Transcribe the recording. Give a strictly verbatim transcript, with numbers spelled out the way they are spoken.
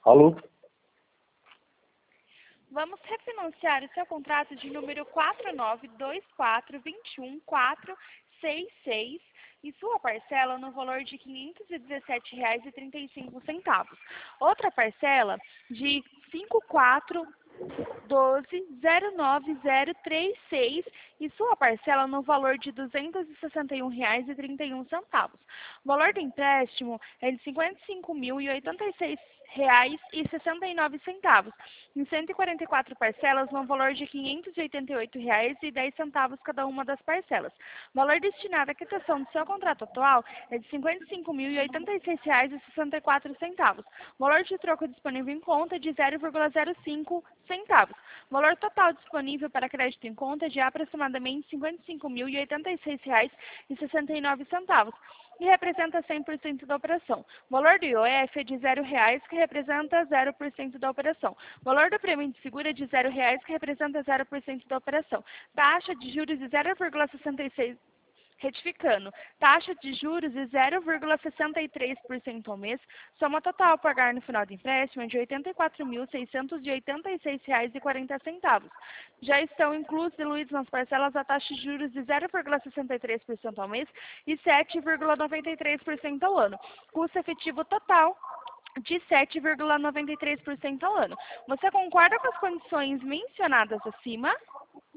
Alô? Vamos refinanciar o seu contrato de número quatro nove dois quatro dois um quatro seis seis e sua parcela no valor de quinhentos e dezessete reais e trinta e cinco centavos. Outra parcela de cinco quatro doze zero nove zero três seis e sua parcela no valor de duzentos e sessenta e um reais e trinta e um centavos. O valor do empréstimo é de cinquenta e cinco mil e oitenta e seis reais e sessenta e nove centavos, em cento e quarenta e quatro parcelas no valor de quinhentos e oitenta e oito reais e dez centavos cada uma das parcelas. O valor destinado à quitação do seu contrato atual é de cinquenta e cinco mil e oitenta e seis reais e sessenta e quatro centavos. O valor de troco disponível em conta é de zero vírgula zero cinco centavos. O valor total disponível para crédito em conta é de aproximadamente cinquenta e cinco mil e oitenta e seis reais e sessenta e nove centavos e representa cem por cento da operação. O valor do I O F é de zero reais, que representa zero por cento da operação. O valor do prêmio de seguro é de zero reais, que representa zero por cento da operação. Taxa de juros de zero vírgula sessenta e seis. Retificando, taxa de juros de zero vírgula sessenta e três por cento ao mês, soma total a pagar no final do empréstimo é de oitenta e quatro mil seiscentos e oitenta e seis reais e quarenta centavos. Já estão inclusos diluídos nas parcelas a taxa de juros de zero vírgula sessenta e três por cento ao mês e sete vírgula noventa e três por cento ao ano. Custo efetivo total de sete vírgula noventa e três por cento ao ano. Você concorda com as condições mencionadas acima?